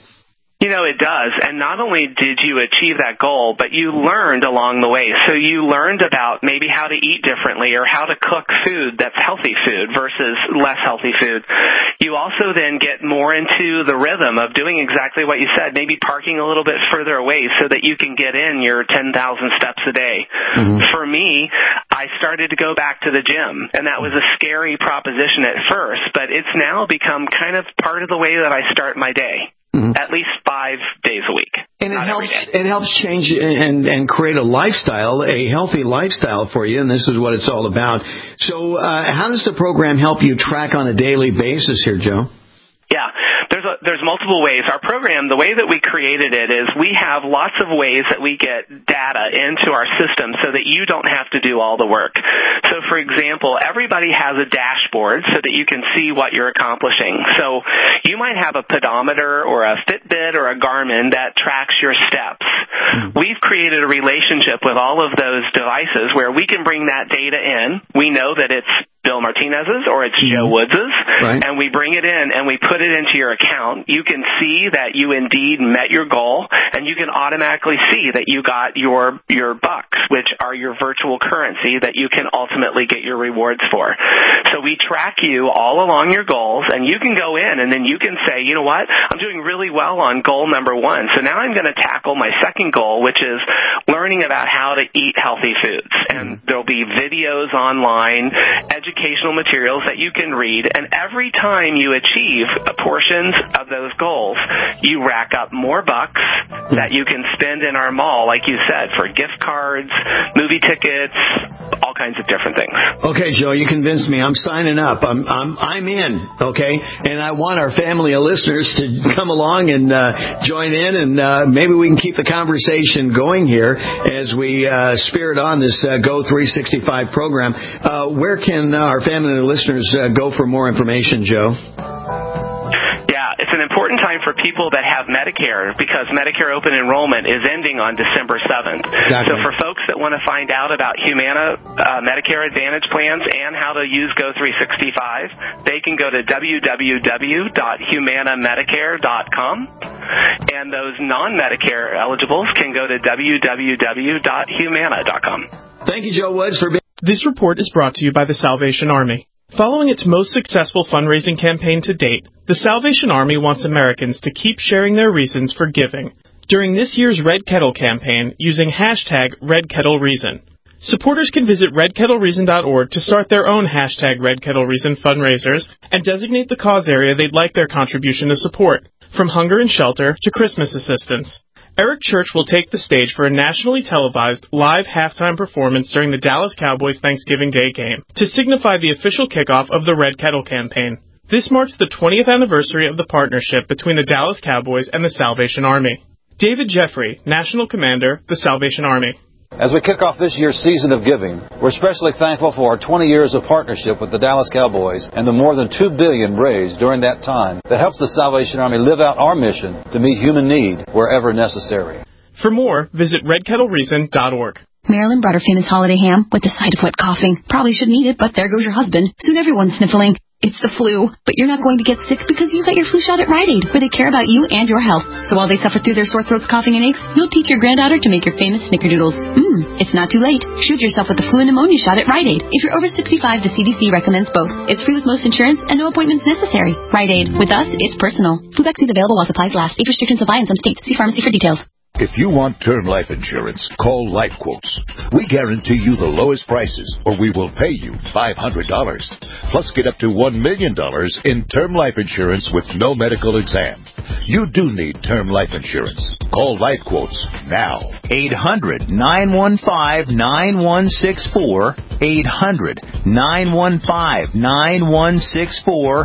It does. And not only did you achieve that goal, but you learned along the way. So you learned about maybe how to eat differently or how to cook food that's healthy food versus less healthy food. You also then get more into the rhythm of doing exactly what you said, maybe parking a little bit further away so that you can get in your 10,000 steps a day. Mm-hmm. For me, I started to go back to the gym, and that was a scary proposition at first, but it's now become kind of part of the way that I start my day. Mm-hmm. At least 5 days a week. And it helps change and create a lifestyle, a healthy lifestyle for you, and this is what it's all about. So how does the program help you track on a daily basis here, Joe? Yeah, there's multiple ways. Our program, the way that we created it is we have lots of ways that we get data into our system so that you don't have to do all the work. So, for example, everybody has a dashboard so that you can see what you're accomplishing. So you might have a pedometer or a Fitbit or a Garmin that tracks your steps. We've created a relationship with all of those devices where we can bring that data in. We know that it's Bill Martinez's or it's Joe Woods's, right. And we bring it in and we put it into your account. You can see that you indeed met your goal, and you can automatically see that you got your bucks, which are your virtual currency that you can ultimately get your rewards for. So we track you all along your goals, and you can go in and then you can say, you know what, I'm doing really well on goal number 1. So now I'm going to tackle my second goal, which is learning about how to eat healthy foods. And there'll be videos online, educational materials that you can read, and every time you achieve portions of those goals, you rack up more bucks that you can spend in our mall, like you said, for gift cards, movie tickets, all kinds of different things. Okay, Joe, you convinced me. I'm signing up. I'm in, okay? And I want our family of listeners to come along and join in, and maybe we can keep the conversation going here as we spirit on this Go 365 program. Where can our family and listeners go for more information, Joe? Yeah, it's an important time for people that have Medicare because Medicare open enrollment is ending on December 7th. Exactly. So for folks that want to find out about Humana Medicare Advantage plans and how to use Go 365, they can go to www.humanamedicare.com. And those non-Medicare eligibles can go to www.humana.com. Thank you, Joe Woods, for being... This report is brought to you by the Salvation Army. Following its most successful fundraising campaign to date, the Salvation Army wants Americans to keep sharing their reasons for giving during this year's Red Kettle campaign using hashtag RedKettleReason. Supporters can visit redkettlereason.org to start their own hashtag RedKettleReason fundraisers and designate the cause area they'd like their contribution to support, from hunger and shelter to Christmas assistance. Eric Church will take the stage for a nationally televised live halftime performance during the Dallas Cowboys Thanksgiving Day game to signify the official kickoff of the Red Kettle campaign. This marks the 20th anniversary of the partnership between the Dallas Cowboys and the Salvation Army. David Jeffrey, National Commander, the Salvation Army. As we kick off this year's season of giving, we're especially thankful for our 20 years of partnership with the Dallas Cowboys and the more than $2 billion raised during that time that helps the Salvation Army live out our mission to meet human need wherever necessary. For more, visit redkettlereason.org. Marilyn brought her famous holiday ham with the side of wet coughing. Probably shouldn't eat it, but there goes your husband. Soon everyone's sniffling. It's the flu, but you're not going to get sick because you got your flu shot at Rite Aid, where they care about you and your health. So while they suffer through their sore throats, coughing, and aches, you'll teach your granddaughter to make your famous snickerdoodles. It's not too late. Shoot yourself with the flu and pneumonia shot at Rite Aid. If you're over 65, the CDC recommends both. It's free with most insurance and no appointments necessary. Rite Aid. With us, it's personal. Flu vaccines available while supplies last. Age restrictions apply in some states. See pharmacy for details. If you want term life insurance, call Life Quotes. We guarantee you the lowest prices, or we will pay you $500. Plus, get up to $1 million in term life insurance with no medical exam. You do need term life insurance. Call Life Quotes now. 800-915-9164. 800-915-9164.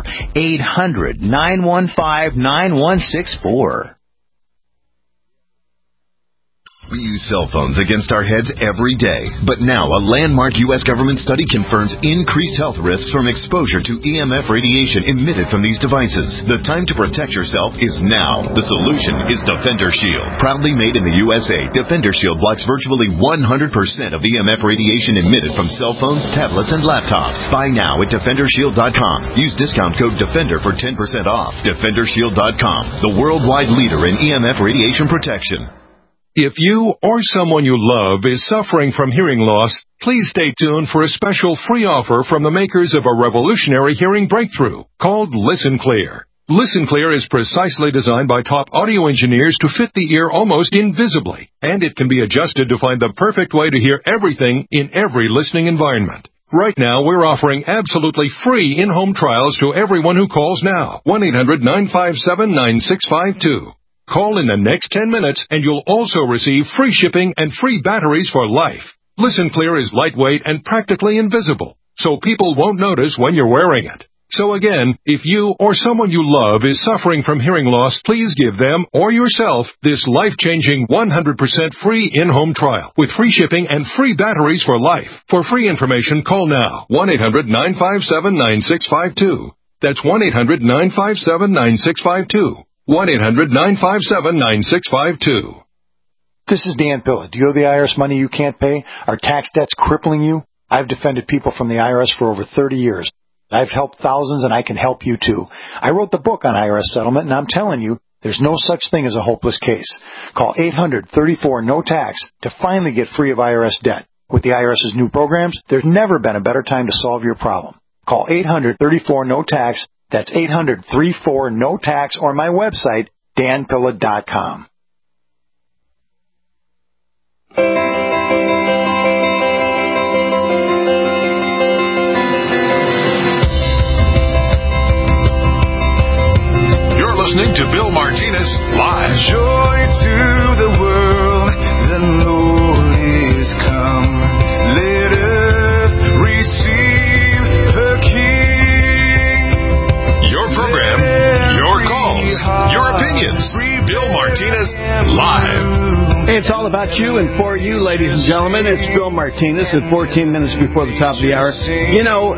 800-915-9164. We use cell phones against our heads every day, but now a landmark U.S. government study confirms increased health risks from exposure to EMF radiation emitted from these devices. The time to protect yourself is now. The solution is Defender Shield. Proudly made in the USA, Defender Shield blocks virtually 100% of EMF radiation emitted from cell phones, tablets, and laptops. Buy now at DefenderShield.com. Use discount code DEFENDER for 10% off. DefenderShield.com, the worldwide leader in EMF radiation protection. If you or someone you love is suffering from hearing loss, please stay tuned for a special free offer from the makers of a revolutionary hearing breakthrough called Listen Clear. Listen Clear is precisely designed by top audio engineers to fit the ear almost invisibly, and it can be adjusted to find the perfect way to hear everything in every listening environment. Right now, we're offering absolutely free in-home trials to everyone who calls now. 1-800-957-9652. Call in the next 10 minutes and you'll also receive free shipping and free batteries for life. Listen Clear is lightweight and practically invisible, so people won't notice when you're wearing it. So again, if you or someone you love is suffering from hearing loss, please give them or yourself this life-changing 100% free in-home trial with free shipping and free batteries for life. For free information, call now. 1-800-957-9652. That's 1-800-957-9652. 1-800-957-9652. This is Dan Pilla. Do you owe the IRS money you can't pay? Are tax debts crippling you? I've defended people from the IRS for over 30 years. I've helped thousands, and I can help you too. I wrote the book on IRS settlement, and I'm telling you, there's no such thing as a hopeless case. Call 800-34-NO-TAX to finally get free of IRS debt. With the IRS's new programs, there's never been a better time to solve your problem. Call 800-34-NO-TAX. That's 800-34-NO-TAX, or my website, danpilla.com. You're listening to Bill Martinez Live. Joy to the world, the Lord is come. Let earth receive her King. Your program, your calls, your opinions. Bill Martinez Live. Hey, it's all about you and for you, ladies and gentlemen. It's Bill Martinez at 14 minutes before the top of the hour. You know,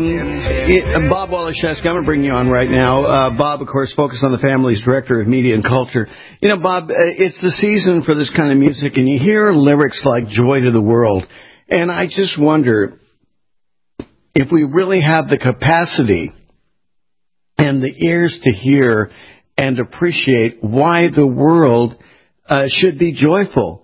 Bob Waliszewski, I'm going to bring you on right now. Bob, of course, Focus on the Family's Director of Media and Culture. You know, Bob, it's the season for this kind of music, and you hear lyrics like Joy to the World. And I just wonder if we really have the capacity and the ears to hear and appreciate why the world should be joyful.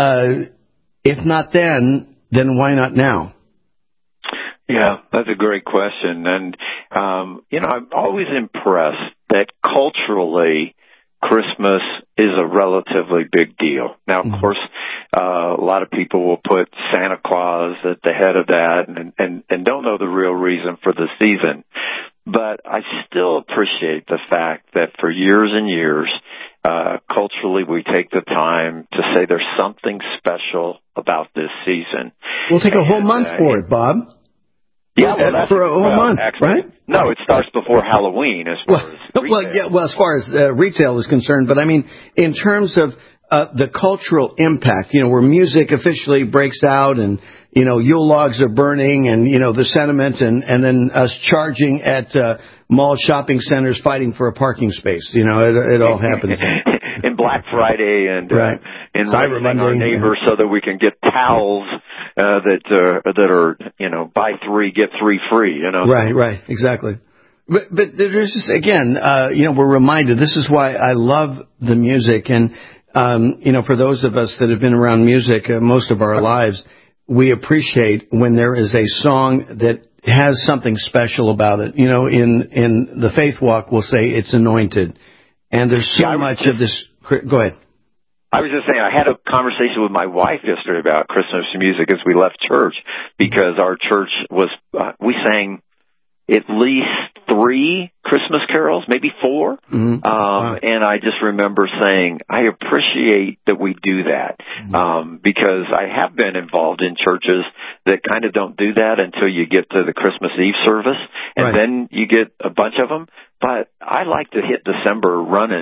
If not then why not now? Yeah, that's a great question. And, you know, I'm always impressed that culturally Christmas is a relatively big deal. Now, of course, a lot of people will put Santa Claus at the head of that and don't know the real reason for the season. But I still appreciate the fact that for years and years, culturally we take the time to say there's something special about this season. We'll take a whole month for it, Bob. Yeah, well, that's for a whole month, actually, right? No, it starts before Halloween as far as retail. Well, as far as retail is concerned, but I mean, in terms of the cultural impact, you know, where music officially breaks out and, you know, Yule logs are burning and, you know, the sentiment and then us charging at mall shopping centers fighting for a parking space. You know, it all happens. In Black Friday and right. In Cyber Monday, our neighbors so that we can get towels that are, you know, buy 3, get 3 free, you know. Right, exactly. But there's just, again, you know, we're reminded, this is why I love the music. And, you know, for those of us that have been around music most of our lives, we appreciate when there is a song that has something special about it. You know, in the faith walk, we'll say it's anointed. And there's so much of this. Go ahead. I was just saying, I had a conversation with my wife yesterday about Christmas music as we left church, because our church was, we sang at least 3 Christmas carols, maybe 4. Mm-hmm. Wow. And I just remember saying, I appreciate that we do that, because I have been involved in churches that kind of don't do that until you get to the Christmas Eve service, and then you get a bunch of them. But I like to hit December running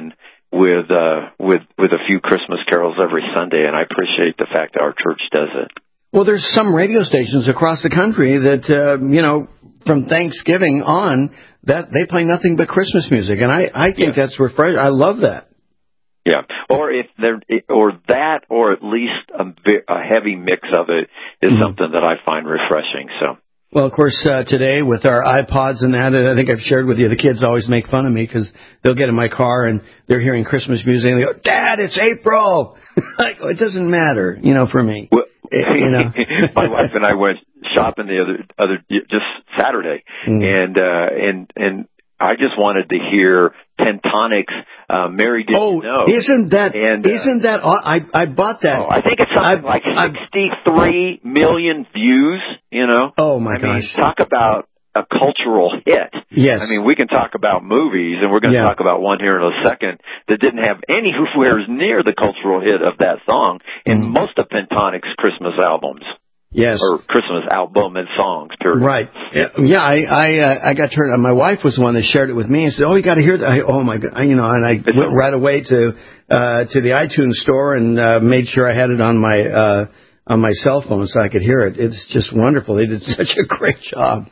with a few Christmas carols every Sunday, and I appreciate the fact that our church does it. Well, there's some radio stations across the country that, from Thanksgiving on, that they play nothing but Christmas music, and I think that's refreshing. I love that. Yeah, or or at least a heavy mix of it is something that I find refreshing. So. Well, of course, today with our iPods and that, I think I've shared with you, the kids always make fun of me because they'll get in my car and they're hearing Christmas music and they go, "Dad, it's April." I go, it doesn't matter, for me. Well, my wife and I went shopping the other just Saturday, and I just wanted to hear Tectonics. Mary Did You Know? Isn't that? I bought that. I think it's something like 63 million views. Oh my gosh! Talk about a cultural hit. Yes. I mean, we can talk about movies, and we're going to talk about one here in a second that didn't have anywhere near the cultural hit of that song in most of Tectonic's Christmas albums. Yes. Or Christmas album and songs, period. Right. Yeah, I got turned on. My wife was the one that shared it with me and said, "Oh, you got to hear that." Oh my God, and I went right away to the iTunes store and made sure I had it on my cell phone so I could hear it. It's just wonderful. They did such a great job.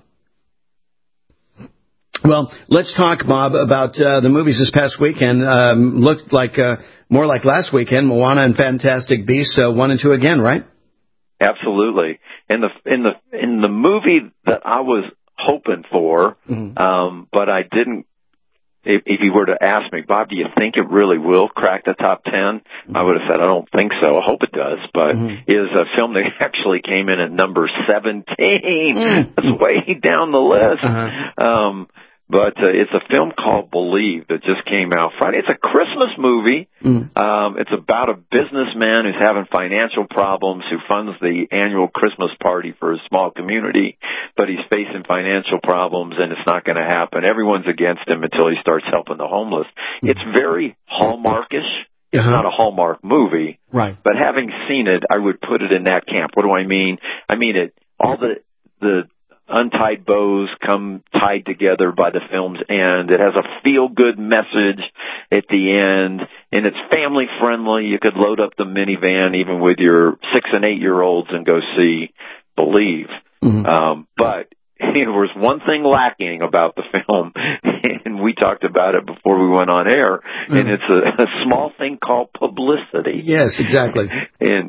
Well, let's talk, Bob, about the movies this past weekend. Looked like more like last weekend, Moana and Fantastic Beasts 1 and 2 again, right? Absolutely. In the movie that I was hoping for, but I didn't. If you were to ask me, Bob, do you think it really will crack the top 10? I would have said, I don't think so. I hope it does. But is a film that actually came in at number 17. That's way down the list. But it's a film called Believe that just came out Friday. It's a Christmas movie. It's about a businessman who's having financial problems, who funds the annual Christmas party for his small community, but he's facing financial problems and it's not going to happen. Everyone's against him until he starts helping the homeless. It's very Hallmarkish. It's not a Hallmark movie. Right. But having seen it, I would put it in that camp. What do I mean? I mean all the untied bows come tied together by the film's end. It has a feel-good message at the end, and it's family-friendly. You could load up the minivan even with your 6 and 8-year-olds and go see Believe. But there was one thing lacking about the film, and we talked about it before we went on air, and it's a small thing called publicity. Yes, exactly. And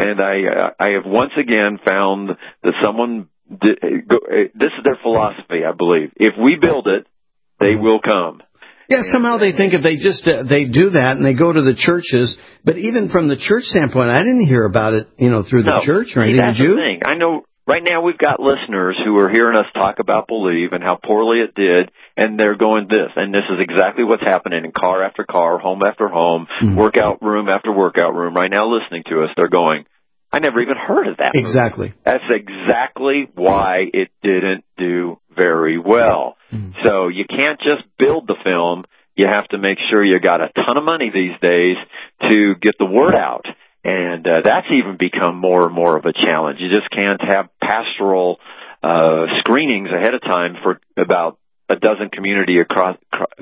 I have once again found that someone. This is their philosophy, I believe. If we build it, they will come. Yeah, somehow they think if they just they do that and they go to the churches, but even from the church standpoint, I didn't hear about it, through the church or anything. That's Did you? The thing. I know right now we've got listeners who are hearing us talk about Believe and how poorly it did, and they're going this, and this is exactly what's happening in car after car, home after home, workout room after workout room. Right now, listening to us, they're going, I never even heard of that movie. Exactly. That's exactly why it didn't do very well. So you can't just build the film. You have to make sure you got a ton of money these days to get the word out. And that's even become more and more of a challenge. You just can't have pastoral screenings ahead of time for about a dozen communities across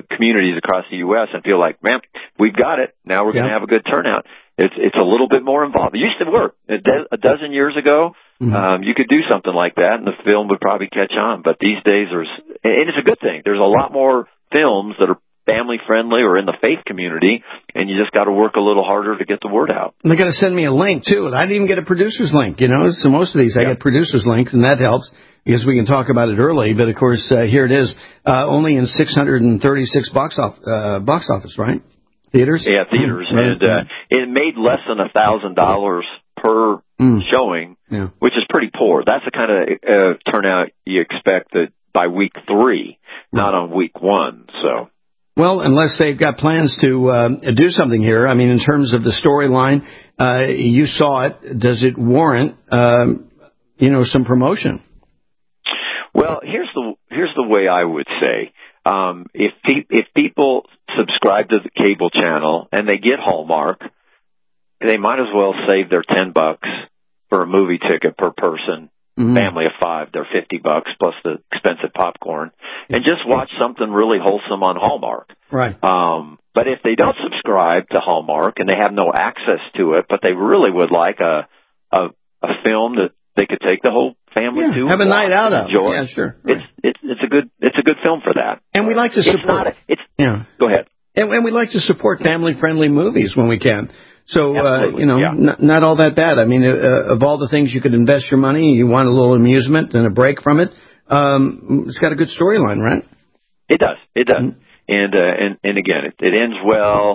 the U.S. and feel like, man, we've got it. Now we're going to have a good turnout. It's a little bit more involved. It used to work. A dozen years ago, you could do something like that, and the film would probably catch on. But these days, and it's a good thing. There's a lot more films that are family-friendly or in the faith community, and you just got to work a little harder to get the word out. And they got to send me a link, too. I didn't even get a producer's link, So most of these, I get producer's links, and that helps because we can talk about it early. But, of course, here it is, only in 636 box office, right? Theaters? Yeah, theaters. And it made less than $1,000 per showing, which is pretty poor. That's the kind of turnout you expect that by week 3, not on week 1. So, well, unless they've got plans to do something here. I mean, in terms of the storyline, you saw it. Does it warrant, some promotion? Well, here's the way I would say. If people subscribe to the cable channel and they get Hallmark, they might as well save their $10 for a movie ticket per person family of 5, they're $50 plus the expensive popcorn, and just watch something really wholesome on Hallmark. Right. But if they don't subscribe to Hallmark and they have no access to it, but they really would like a film that they could take the whole family to, have a night out of. Enjoy. Yeah, sure. Right. It's a good film for that. And we like to support. Go ahead. And we like to support family-friendly movies when we can. So, Absolutely. not all that bad. I mean, of all the things you could invest your money, you want a little amusement and a break from it. It's got a good storyline, right? It does. And again, it ends well.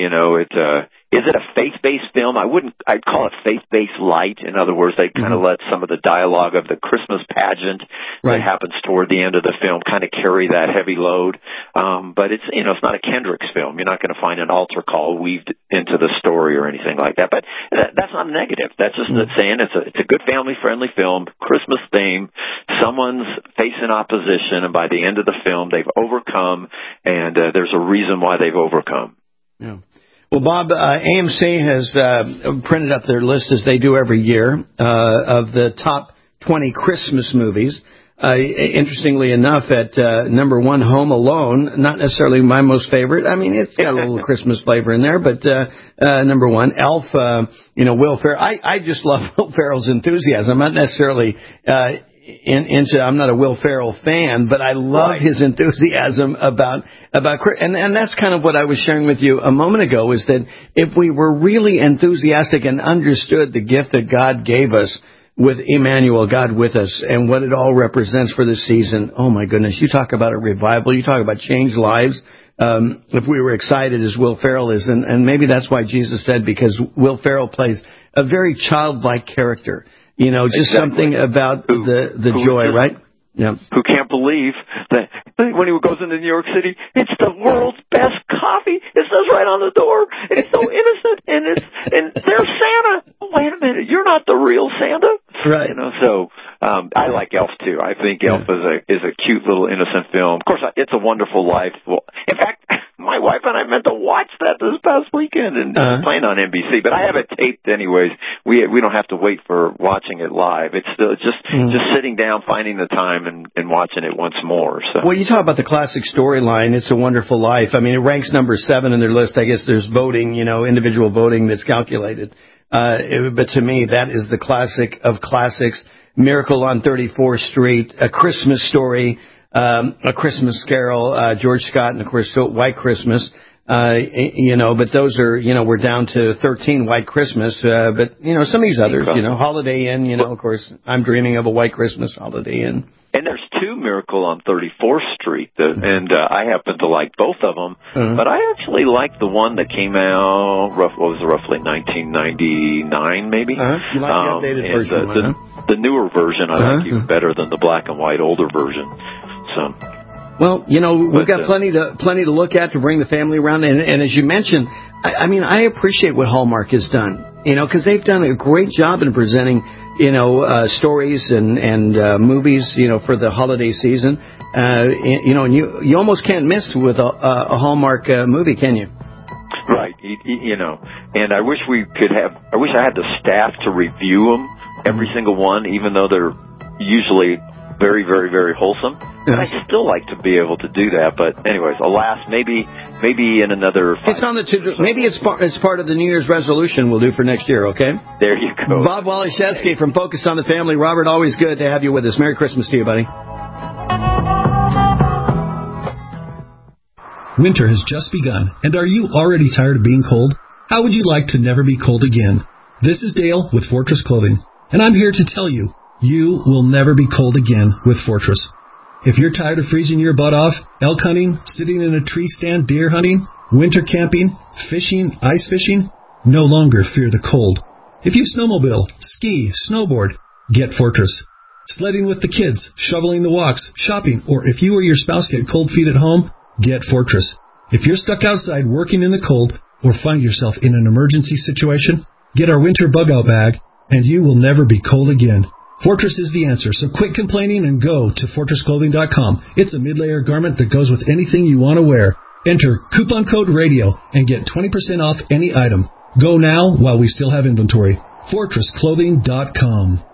Is it a faith-based film? I'd call it faith-based light. In other words, they kind of let some of the dialogue of the Christmas pageant that happens toward the end of the film kind of carry that heavy load. But it's not a Kendrick's film. You're not going to find an altar call weaved into the story or anything like that. But that's not negative. That's just saying it's a good family-friendly film, Christmas theme. Someone's facing opposition, and by the end of the film, they've overcome, and there's a reason why they've overcome. Yeah. Well, Bob, AMC has printed up their list, as they do every year, of the top 20 Christmas movies. Interestingly enough, at number 1, Home Alone, not necessarily my most favorite. I mean, it's got a little Christmas flavor in there, but number 1, Elf, Will Ferrell. I just love Will Ferrell's enthusiasm. I'm not necessarily I'm not a Will Ferrell fan, but I love his enthusiasm about and that's kind of what I was sharing with you a moment ago, is that if we were really enthusiastic and understood the gift that God gave us with Emmanuel, God with us, and what it all represents for this season, oh my goodness, you talk about a revival, you talk about changed lives. If we were excited as Will Ferrell is, and maybe that's why Jesus said, because Will Ferrell plays a very childlike character. Just something about the joy, right? Yeah. Who can't believe that when he goes into New York City, it's the world's best coffee. It says right on the door. It's so innocent, and there's Santa. Oh, wait a minute, you're not the real Santa, right? So I like Elf too. I think Elf is a cute little innocent film. Of course, It's a Wonderful Life. Well, in fact, my wife and I meant to watch that this past weekend, and it's playing on NBC. But I have it taped anyways. We don't have to wait for watching it live. It's still just sitting down, finding the time, and watching it once more. So. Well, you talk about the classic storyline, It's a Wonderful Life. I mean, it ranks number 7 in their list. I guess there's voting, individual voting that's calculated. But to me, that is the classic of classics. Miracle on 34th Street, A Christmas Story, A Christmas Carol, George Scott, and of course, White Christmas. But those are, we're down to 13, White Christmas. But some of these others, Holiday Inn, of course, I'm Dreaming of a White Christmas, Holiday Inn. And there's 2 Miracle on 34th Street, and I happen to like both of them. But I actually like the one that came out, roughly 1999, maybe. You like the updated version, the newer version I like even better than the black and white older version. So. Well, we've got plenty to look at to bring the family around, and as you mentioned, I appreciate what Hallmark has done, because they've done a great job in presenting, stories and movies, for the holiday season, and you almost can't miss with a Hallmark movie, can you? Right, and I wish I had the staff to review them, every single one, even though they're usually very, very, very wholesome. And I'd still like to be able to do that, but anyways, alas, maybe in another 5 It's on the maybe it's part of the New Year's resolution we'll do for next year, okay? There you go. Bob Waliszewski from Focus on the Family. Robert, always good to have you with us. Merry Christmas to you, buddy. Winter has just begun, and are you already tired of being cold? How would you like to never be cold again? This is Dale with Fortress Clothing, and I'm here to tell you, you will never be cold again with Fortress. If you're tired of freezing your butt off, elk hunting, sitting in a tree stand, deer hunting, winter camping, fishing, ice fishing, no longer fear the cold. If you snowmobile, ski, snowboard, get Fortress. Sledding with the kids, shoveling the walks, shopping, or if you or your spouse get cold feet at home, get Fortress. If you're stuck outside working in the cold or find yourself in an emergency situation, get our winter bug-out bag, and you will never be cold again. Fortress is the answer, so quit complaining and go to FortressClothing.com. It's a mid-layer garment that goes with anything you want to wear. Enter coupon code RADIO and get 20% off any item. Go now while we still have inventory. FortressClothing.com.